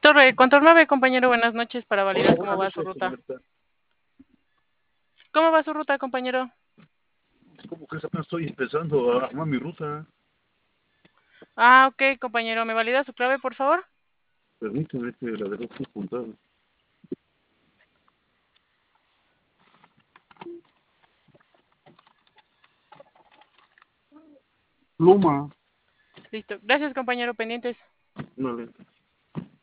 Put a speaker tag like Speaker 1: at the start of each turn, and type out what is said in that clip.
Speaker 1: Control 9, compañero, buenas noches para
Speaker 2: Hola,
Speaker 1: validar cómo
Speaker 2: buenas
Speaker 1: va su
Speaker 2: noches,
Speaker 1: ruta.
Speaker 2: señorita.
Speaker 1: ¿Cómo va su ruta, compañero?
Speaker 2: ¿Cómo que apenas estoy empezando a armar mi ruta?
Speaker 1: Ah, ok, compañero, ¿me valida su clave, por favor?
Speaker 2: Permíteme que la dejo aquí apuntada. Pluma.
Speaker 1: Listo. Gracias, compañero, pendientes.
Speaker 2: Vale.